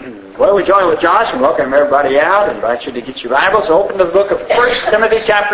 Well, we join with Josh and welcome everybody out. I invite you to get your Bibles. Open to the book of 1 Timothy chapter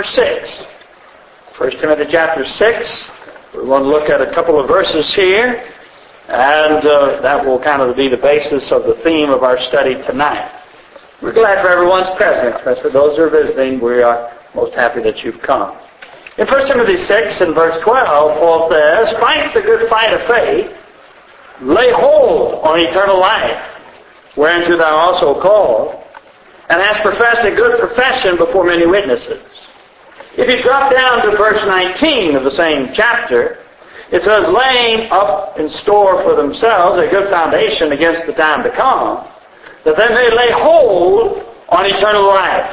6. 1 Timothy chapter 6. We want to look at a couple of verses here, and that will kind of be the basis of the theme of our study tonight. We're glad for everyone's presence, especially those who are visiting. We are most happy that you've come. In 1 Timothy 6 and verse 12, Paul says, "Fight the good fight of faith, lay hold on eternal life, whereunto thou also called, and hast professed a good profession before many witnesses." If you drop down to verse 19 of the same chapter, it says, "Laying up in store for themselves a good foundation against the time to come, that they may lay hold on eternal life."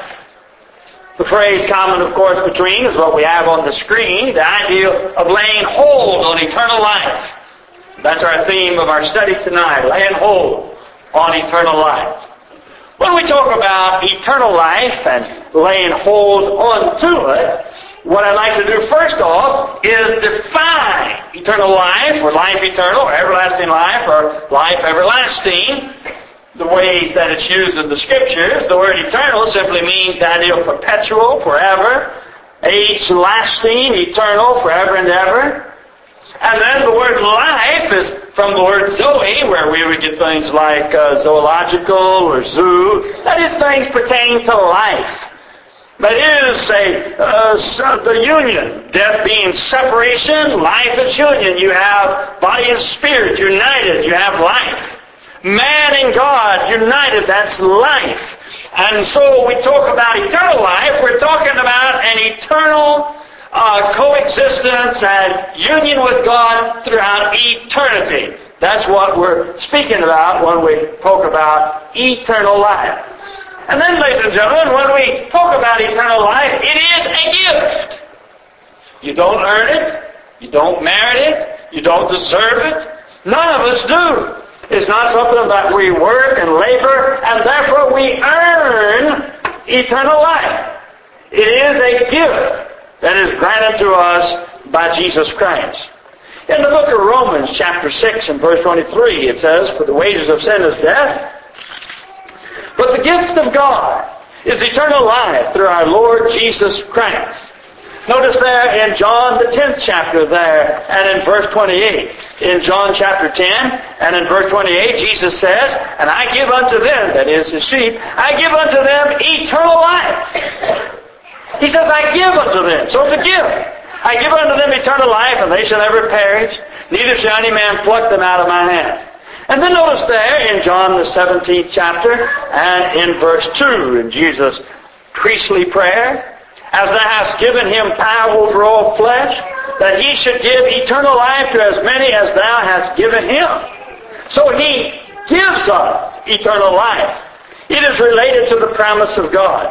The phrase common, of course, between is what we have on the screen, the idea of laying hold on eternal life. That's our theme of our study tonight, laying hold on eternal life. When we talk about eternal life and laying hold onto it, what I'd like to do first off is define eternal life, or life eternal, or everlasting life, or life everlasting, the ways that it's used in the Scriptures. The word eternal simply means the idea of perpetual, forever, age-lasting, eternal, forever and ever. And then the word life is from the word zoe, where we would get things like zoological or zoo. That is, things pertaining to life. That is the union. Death being separation, life is union. You have body and spirit united. You have life. Man and God united. That's life. And so we talk about eternal life. We're talking about an eternal coexistence and union with God throughout eternity. That's what we're speaking about when we talk about eternal life. And then, ladies and gentlemen, when we talk about eternal life, it is a gift. You don't earn it. You don't merit it. You don't deserve it. None of us do. It's not something that we work and labor, and therefore we earn eternal life. It is a gift that is granted to us by Jesus Christ. In the book of Romans, chapter 6 and verse 23, it says, "For the wages of sin is death, but the gift of God is eternal life through our Lord Jesus Christ." Notice there in John the 10th chapter there, and in verse 28. In John chapter 10 and in verse 28, Jesus says, "And I give unto them," that is His sheep, "I give unto them eternal life." He says, "I give unto them." So it's a gift. "I give unto them eternal life, and they shall never perish, neither shall any man pluck them out of my hand." And then notice there in John the 17th chapter and in verse 2, in Jesus' priestly prayer, "As thou hast given him power over all flesh, that he should give eternal life to as many as thou hast given him." So He gives us eternal life. It is related to the promise of God.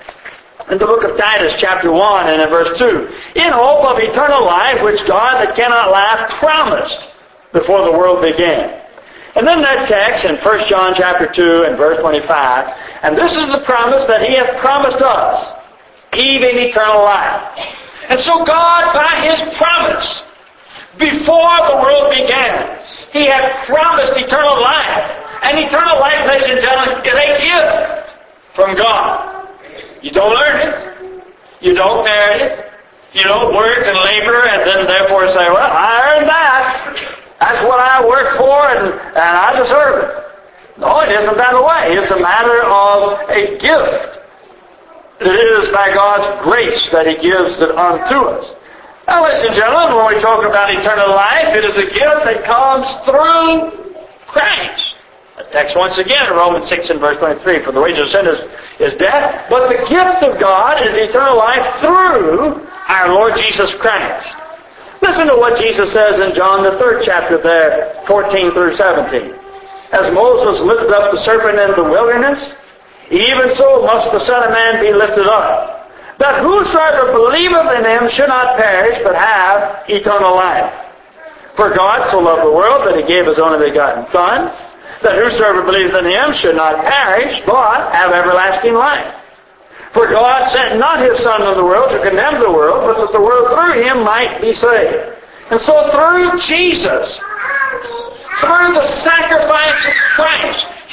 In the book of Titus, chapter 1 and in verse 2, "In hope of eternal life, which God that cannot lie promised before the world began." And then that text in 1 John chapter 2 and verse 25, "And this is the promise that He hath promised us, even eternal life." And so God, by His promise, before the world began, He had promised eternal life. And eternal life, ladies and gentlemen, is a gift from God. You don't earn it. You don't merit it. You don't work and labor and then therefore say, "Well, I earned that. That's what I worked for and I deserve it." No, it isn't that way. It's a matter of a gift. It is by God's grace that He gives it unto us. Now, ladies and gentlemen, when we talk about eternal life, it is a gift that comes through Christ. The text once again in Romans 6 and verse 23, "For the wages of sin is death, but the gift of God is eternal life through our Lord Jesus Christ." Listen to what Jesus says in John the 3rd chapter there, 14 through 17. "As Moses lifted up the serpent in the wilderness, even so must the Son of Man be lifted up, that whosoever believeth in Him should not perish, but have eternal life. For God so loved the world that He gave His only begotten Son, that whosoever believes in Him should not perish, but have everlasting life. For God sent not His Son into the world to condemn the world, but that the world through Him might be saved." And so through Jesus, through the sacrifice of Christ,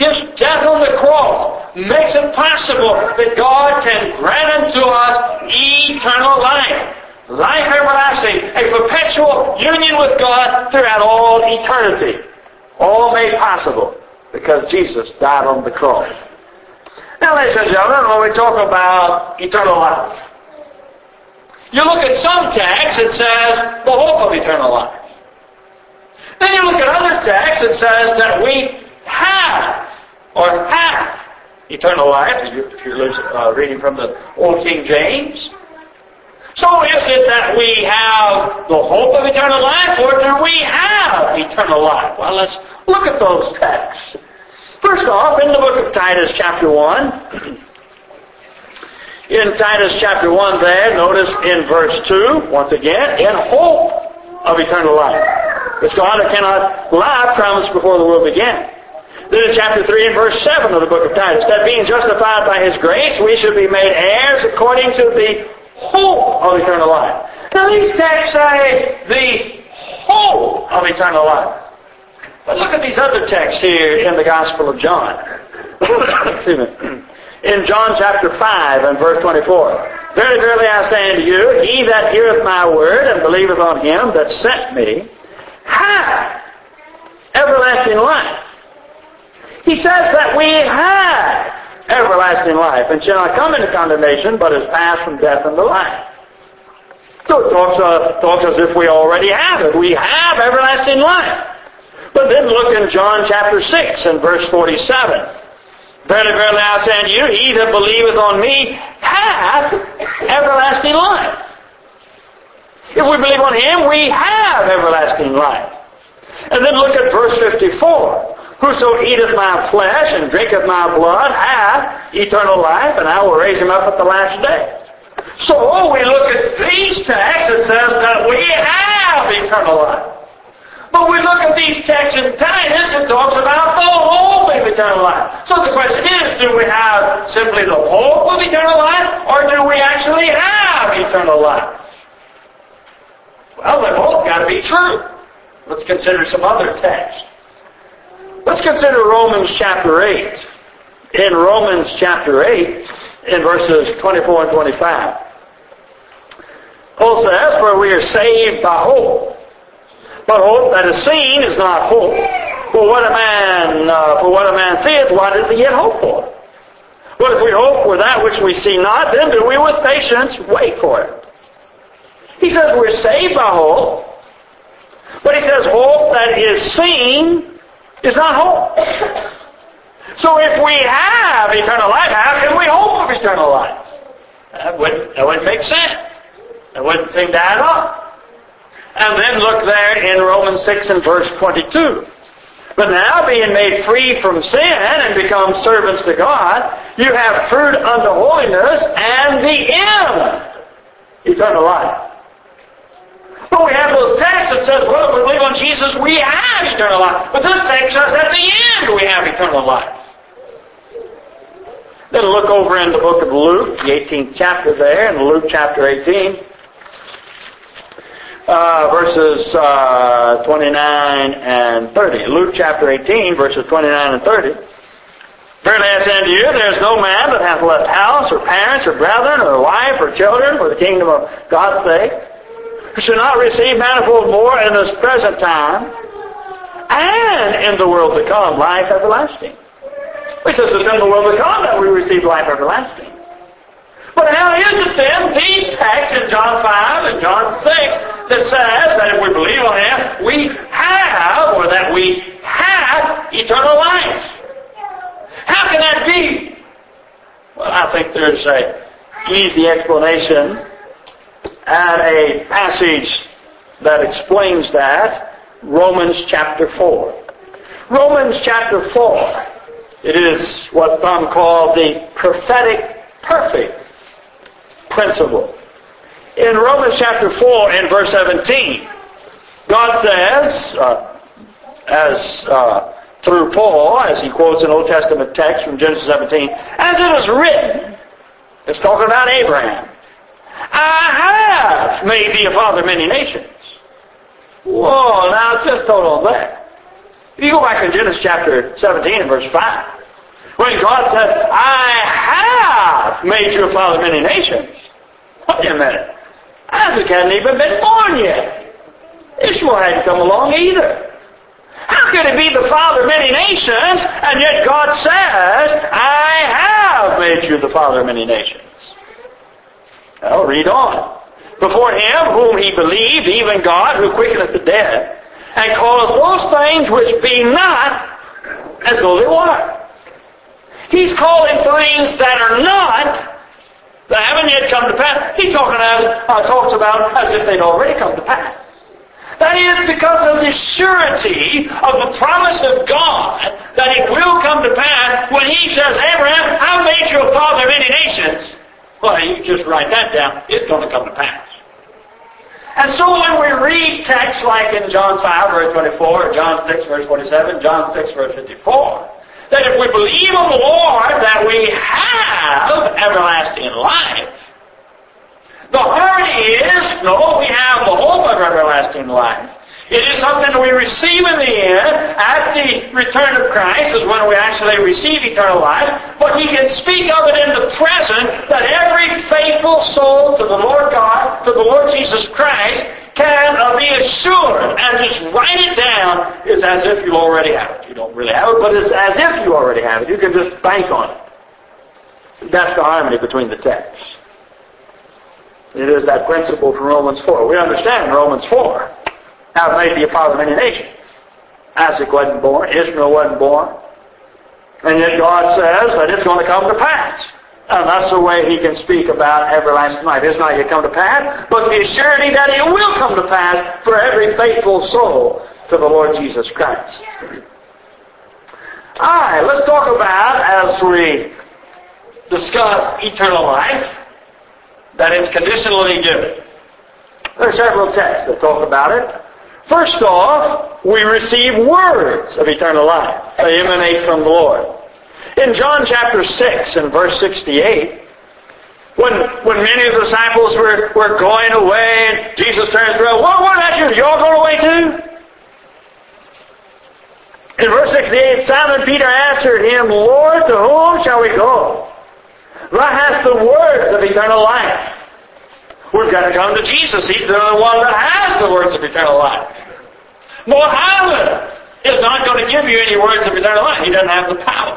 His death on the cross makes it possible that God can grant unto us eternal life. Life everlasting, a perpetual union with God throughout all eternity. All made possible because Jesus died on the cross. Now, ladies and gentlemen, when we talk about eternal life, you look at some texts, it says the hope of eternal life. Then you look at other texts, it says that we have eternal life, if you're reading from the Old King James. So is it that we have the hope of eternal life, or do we have eternal life? Well, let's look at those texts. First off, in the book of Titus chapter 1, in Titus chapter 1 there, notice in verse 2, once again, in hope of eternal life, which God cannot lie promised before the world began. Then in chapter 3 and verse 7 of the book of Titus, that being justified by His grace, we should be made heirs according to the hope of eternal life. Now these texts say the hope of eternal life. But look at these other texts here in the Gospel of John. Excuse me. In John chapter 5 and verse 24. Verily, verily, I say unto you, he that heareth my word and believeth on Him that sent me, hath everlasting life. He says that we have everlasting life, and shall not come into condemnation, but is passed from death unto life. So it talks as if we already have it. We have everlasting life. But then look in John chapter 6 and verse 47. Verily, verily, I say unto you, he that believeth on me hath everlasting life. If we believe on Him, we have everlasting life. And then look at verse 54. Whoso eateth my flesh and drinketh my blood hath eternal life, and I will raise him up at the last day. So we look at these texts, it says that we have eternal life. But we look at these texts in Titus, it talks about the hope of eternal life. So the question is, do we have simply the hope of eternal life, or do we actually have eternal life? Well, they both got to be true. Let's consider some other texts. Let's consider Romans chapter 8. In Romans chapter 8, in verses 24 and 25. Paul says, for we are saved by hope. But hope that is seen is not hope. For what a man seeth, why does he yet hope for? But if we hope for that which we see not, then do we with patience wait for it. He says we're saved by hope. But he says hope that is seen is not hope. So if we have eternal life, how can we hope of eternal life? That wouldn't make sense. That wouldn't seem to add up. And then look there in Romans 6 and verse 22. But now, being made free from sin and become servants to God, you have fruit unto holiness and the end, eternal life. But we have those texts that says, well, if we believe on Jesus, we have eternal life. But this text says at the end we have eternal life. Then look over in the book of Luke, the 18th chapter there, in Luke chapter 18. Verses 29 and 30. Luke chapter 18, verses 29 and 30. Verily I say unto you, there is no man that hath left house, or parents, or brethren, or wife, or children, for the kingdom of God's sake, who shall not receive manifold more in this present time, and in the world to come, life everlasting. He says it's in the world to come that we receive life everlasting. But how is it then, these texts in John 5 and John 6, that says that if we believe on Him, we have, or that we have eternal life? How can that be? Well, I think there's an easy explanation and a passage that explains that. Romans chapter 4. Romans chapter 4. It is what some call the prophetic perfect principle. In Romans chapter 4 and verse 17, God says, through Paul, as he quotes an Old Testament text from Genesis 17, as it is written, it's talking about Abraham, I have made thee a father of many nations. Whoa, now just hold on there. If you go back in Genesis chapter 17 and verse 5, when God said, I have made you a father of many nations. Wait a minute. Isaac hadn't even been born yet. Ishmael hadn't come along either. How could he be the father of many nations, and yet God says, I have made you the father of many nations? Well, read on. Before him whom he believed, even God, who quickeneth the dead, and calleth those things which be not as though they were. He's calling things that are not, that haven't yet come to pass. He talks about as if they'd already come to pass. That is because of the surety of the promise of God that it will come to pass when He says, Abraham, I made you a father of many nations. Well, you just write that down. It's going to come to pass. And so when we read texts like in John 5, verse 24, John 6, verse 47, John 6, verse 54, that if we believe on the Lord that we have everlasting life, the harmony is, no, we have the hope of everlasting life. It is something that we receive in the end. At the return of Christ is when we actually receive eternal life. But He can speak of it in the present, that every faithful soul to the Lord God, to the Lord Jesus Christ, can be assured, and just write it down, is as if you already have it. You don't really have it, but it's as if you already have it. You can just bank on it. That's the harmony between the texts. It is that principle from Romans 4. We understand Romans 4. How it made be a father of many nations. Isaac wasn't born. Ishmael wasn't born. And yet God says that it's going to come to pass. And that's the way He can speak about everlasting life. It's not yet come to pass, but the surety that it will come to pass for every faithful soul to the Lord Jesus Christ. Alright, let's talk about, as we discuss eternal life, that it's conditionally given. There are several texts that talk about it. First off, we receive words of eternal life. They emanate from the Lord. In John chapter 6 and verse 68, when many of the disciples were going away, and Jesus turns around, what about you? You all going away too? In verse 68, Simon Peter answered Him, Lord, to whom shall we go? Thou hast the words of eternal life. We've got to come to Jesus. He's the only one that has the words of eternal life. Muhammad is not going to give you any words of eternal life. He doesn't have the power.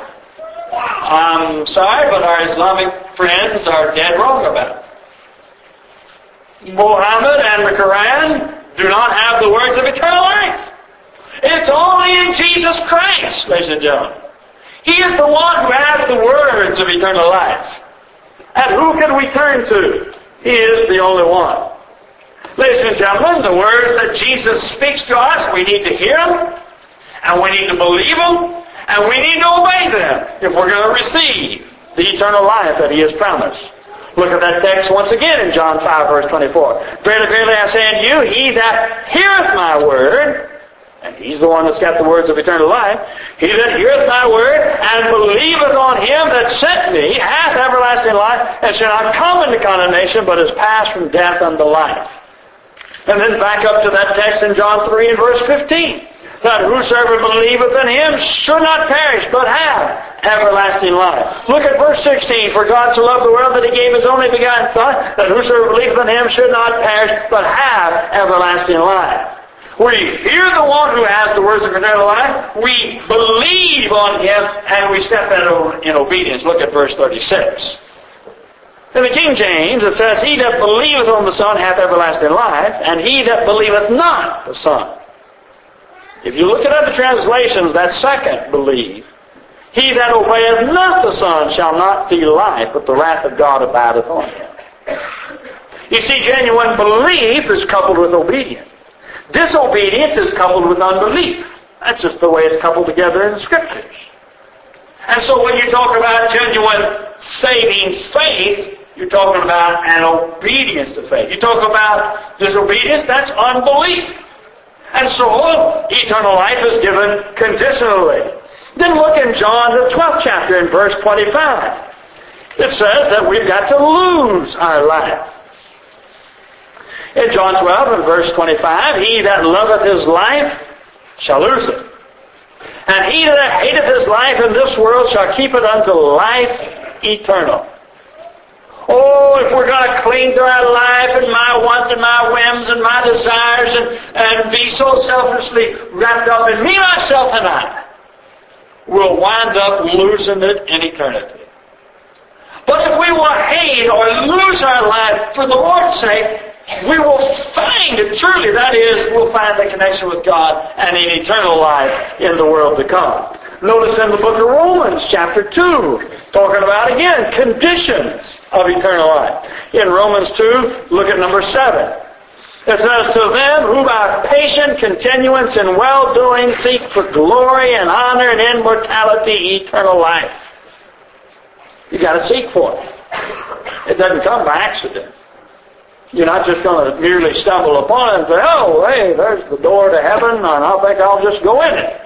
I'm sorry, but our Islamic friends are dead wrong about it. Muhammad and the Quran do not have the words of eternal life. It's only in Jesus Christ, ladies and gentlemen. He is the one who has the words of eternal life. And who can we turn to? He is the only one. Ladies and gentlemen, the words that Jesus speaks to us, we need to hear them, and we need to believe them, and we need to obey them if we're going to receive the eternal life that He has promised. Look at that text once again in John 5, verse 24. Verily, verily, I say unto you, he that heareth my word, and He's the one that's got the words of eternal life, he that heareth my word and believeth on Him that sent me hath everlasting life, and shall not come into condemnation, but is passed from death unto life. And then back up to that text in John 3 and verse 15. That whosoever believeth in Him should not perish, but have everlasting life. Look at verse 16. For God so loved the world that He gave His only begotten Son, that whosoever believeth in Him should not perish, but have everlasting life. We hear the one who has the words of eternal life, we believe on Him, and we step in obedience. Look at verse 36. In the King James, it says, He that believeth on the Son hath everlasting life, and he that believeth not the Son. If you look at other translations, that second, believe. He that obeyeth not the Son shall not see life, but the wrath of God abideth on him. You see, genuine belief is coupled with obedience. Disobedience is coupled with unbelief. That's just the way it's coupled together in the Scriptures. And so when you talk about genuine saving faith, you're talking about an obedience to faith. You talk about disobedience, that's unbelief. And so eternal life is given conditionally. Then look in John the 12th chapter in verse 25. It says that we've got to lose our life. In John 12 and verse 25, he that loveth his life shall lose it. And he that hateth his life in this world shall keep it unto life eternal. Oh, if we're going to cling to our life and my wants and my whims and my desires and be so selfishly wrapped up in me, myself, and I, we'll wind up losing it in eternity. But if we will hate or lose our life for the Lord's sake, we will find it truly. That is, we'll find the connection with God and an eternal life in the world to come. Notice in the book of Romans, chapter 2, talking about, again, conditions of eternal life. In Romans 2, look at number 7. It says, to them who by patient continuance in well-doing seek for glory and honor and immortality, eternal life. You got to seek for it. It doesn't come by accident. You're not just going to merely stumble upon it and say, oh, hey, there's the door to heaven, and I think I'll just go in it.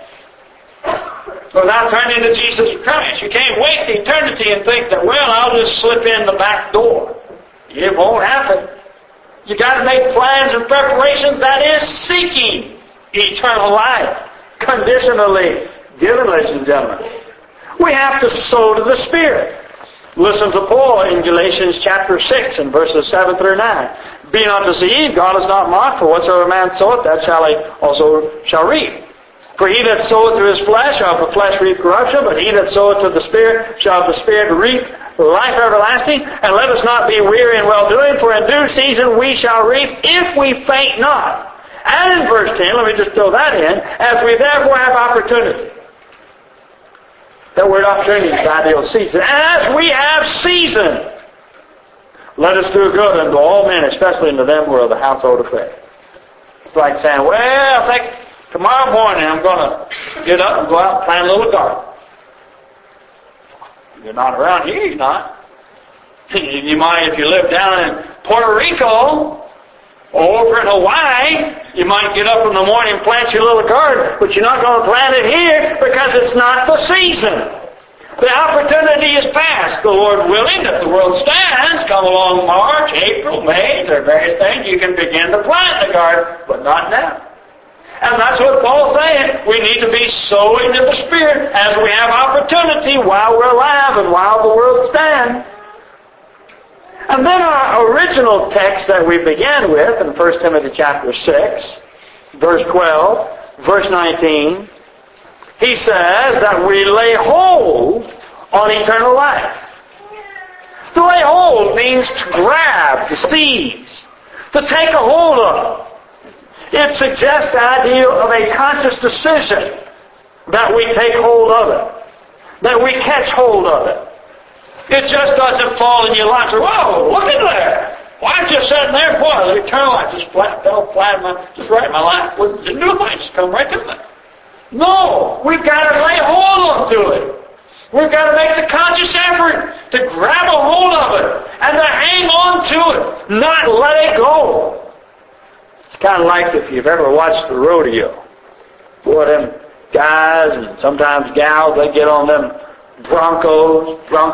Without turning to Jesus Christ. You can't wait to eternity and think that, well, I'll just slip in the back door. It won't happen. You got to make plans and preparations. That is seeking eternal life. Conditionally given, ladies and gentlemen. We have to sow to the Spirit. Listen to Paul in Galatians chapter 6 and verses 7 through 9. Be not deceived, God is not mocked, for whatsoever man soweth, that shall he also shall reap. For he that soweth to his flesh shall of the flesh reap corruption, but he that soweth to the Spirit shall of the Spirit reap life everlasting. And let us not be weary in well-doing, for in due season we shall reap if we faint not. And in verse 10, let me just throw that in, as we therefore have opportunity. That word opportunity is the ideal season. As we have season, let us do good unto all men, especially unto them who are of the household of faith. It's like saying, well, I think tomorrow morning I'm going to get up and go out and plant a little garden. You're not around here, you're not. You might, if you live down in Puerto Rico or over in Hawaii, you might get up in the morning and plant your little garden, but you're not going to plant it here because it's not the season. The opportunity is past. The Lord willing, if the world stands, come along March, April, May, there are various things, you can begin to plant the garden, but not now. And that's what Paul's saying. We need to be sowing in the Spirit as we have opportunity while we're alive and while the world stands. And then our original text that we began with in 1 Timothy chapter 6, verse 12, verse 19, he says that we lay hold on eternal life. To lay hold means to grab, to seize, to take a hold of. It suggests the idea of a conscious decision that we take hold of it, that we catch hold of it. It just doesn't fall in your lap. Whoa, look at there. Why aren't you sitting there? Boy, the eternal life just fell flat just right in my lap. Didn't do a thing. Just come right in there. No, we've got to lay hold on to it. We've got to make the conscious effort to grab a hold of it and to hang on to it, not let it go. It's kind of like if you've ever watched the rodeo. Boy, them guys and sometimes gals, they get on them broncos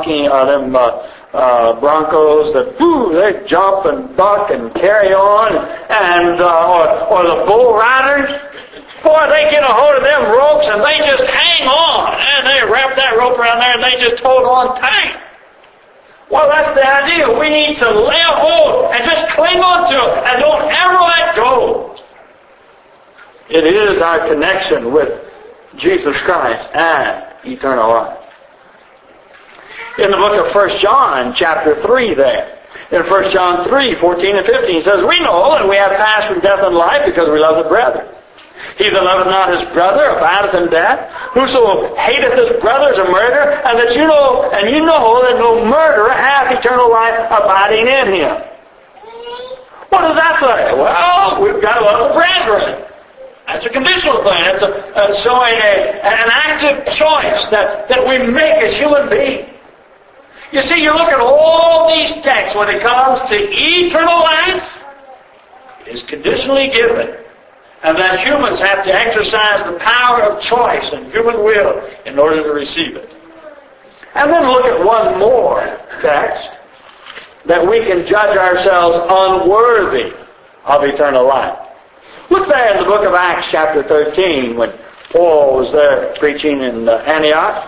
that they jump and buck and carry on, and or the bull riders. Boy, they get a hold of them ropes and they just hang on, and they wrap that rope around there and they just hold on tight. Well, that's the idea. We need to lay a hold and just cling on to it and don't ever let go. It is our connection with Jesus Christ and eternal life. In the book of 1 John, chapter 3 there, in 1 John 3, 14 and 15, it says, we know that we have passed from death and life because we love the brethren. He that loveth not his brother abideth in death. Whoso hateth his brother is a murderer, and that you know that no murderer hath eternal life abiding in him. What does that say? Well, we've got to love the brethren. That's a conditional thing. It's showing an active choice that we make as human beings. You see, you look at all these texts when it comes to eternal life, it is conditionally given. And that humans have to exercise the power of choice and human will in order to receive it. And then look at one more text that we can judge ourselves unworthy of eternal life. Look there in the book of Acts chapter 13 when Paul was there preaching in Antioch.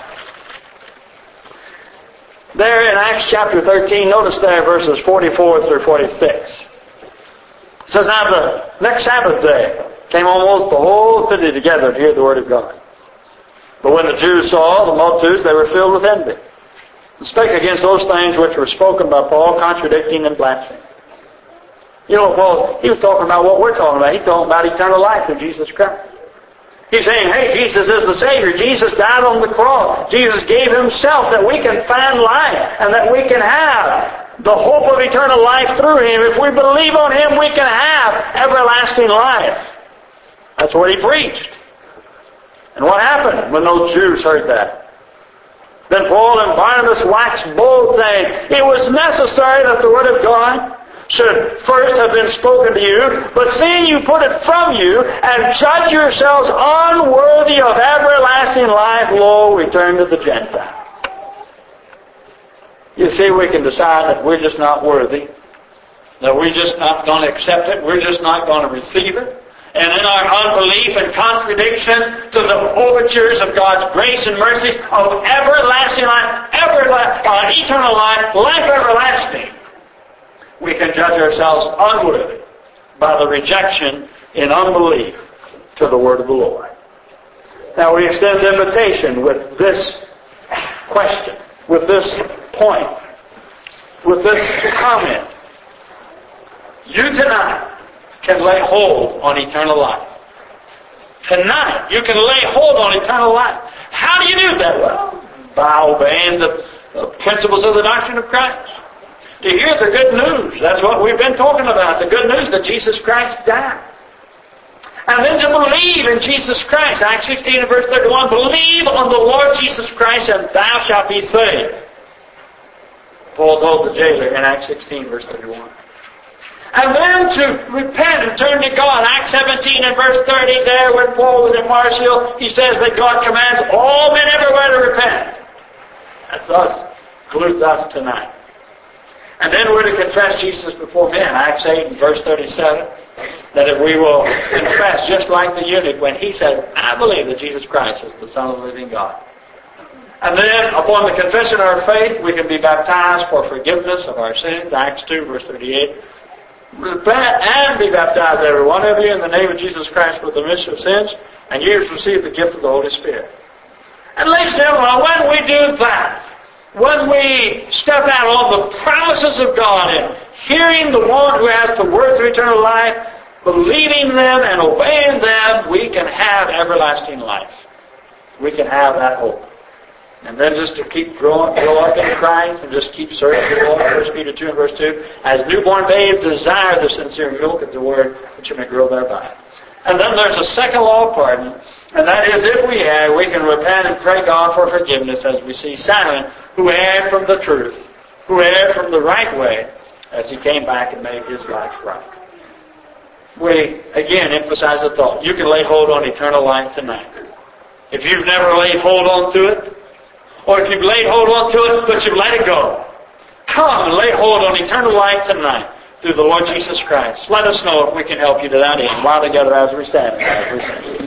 There in Acts chapter 13, notice there verses 44 through 46. It says, now the next Sabbath day came almost the whole city together to hear the word of God. But when the Jews saw the multitudes, they were filled with envy, and spake against those things which were spoken by Paul, contradicting and blaspheming. You know, Paul, he was talking about what we're talking about. He's talking about eternal life through Jesus Christ. He's saying, hey, Jesus is the Savior. Jesus died on the cross. Jesus gave Himself that we can find life and that we can have the hope of eternal life through Him. If we believe on Him, we can have everlasting life. That's what He preached. And what happened when those Jews heard that? Then Paul and Barnabas waxed bold, saying, it was necessary that the Word of God should first have been spoken to you, but seeing you put it from you, and judge yourselves unworthy of everlasting life, lo, we turn to the Gentiles. You see, we can decide that we're just not worthy, that we're just not going to accept it, we're just not going to receive it. And in our unbelief and contradiction to the overtures of God's grace and mercy of everlasting life, eternal life, life everlasting, we can judge ourselves unworthy by the rejection in unbelief to the word of the Lord. Now we extend the invitation with this question, with this point, with this comment. You tonight can lay hold on eternal life. Tonight you can lay hold on eternal life. How do you do that? Well, by obeying the principles of the doctrine of Christ. To hear the good news. That's what we've been talking about. The good news that Jesus Christ died. And then to believe in Jesus Christ. Acts 16 and verse 31. Believe on the Lord Jesus Christ and thou shalt be saved. Paul told the jailer in Acts 16 verse 31. And then to repent and turn to God. Acts 17 and verse 30 there when Paul was in Marseille, he says that God commands all men everywhere to repent. That's us. Includes us tonight. And then we're to confess Jesus before men. Acts 8 and verse 37. That if we will confess just like the eunuch when he said, I believe that Jesus Christ is the Son of the living God. And then upon the confession of our faith, we can be baptized for forgiveness of our sins. Acts 2 verse 38. Repent and be baptized, every one of you, in the name of Jesus Christ for the remission of sins, and you have received the gift of the Holy Spirit. And ladies and gentlemen, when we do that, when we step out on the promises of God and hearing the one who has the words of eternal life, believing them and obeying them, we can have everlasting life. We can have that hope. And then just to keep grow up in Christ and just keep serving the Lord. 1 Peter 2 and verse 2. As newborn babes desire the sincere milk of the Word, that you may grow thereby. And then there's a second law of pardon, and that is if we err, we can repent and pray God for forgiveness, as we see Simon, who erred from the truth, who erred from the right way, as he came back and made his life right. We, again, emphasize the thought. You can lay hold on eternal life tonight. If you've never laid hold on to it, or if you've laid hold on to it, but you've let it go, come and lay hold on eternal life tonight through the Lord Jesus Christ. Let us know if we can help you to that end. While together as we stand.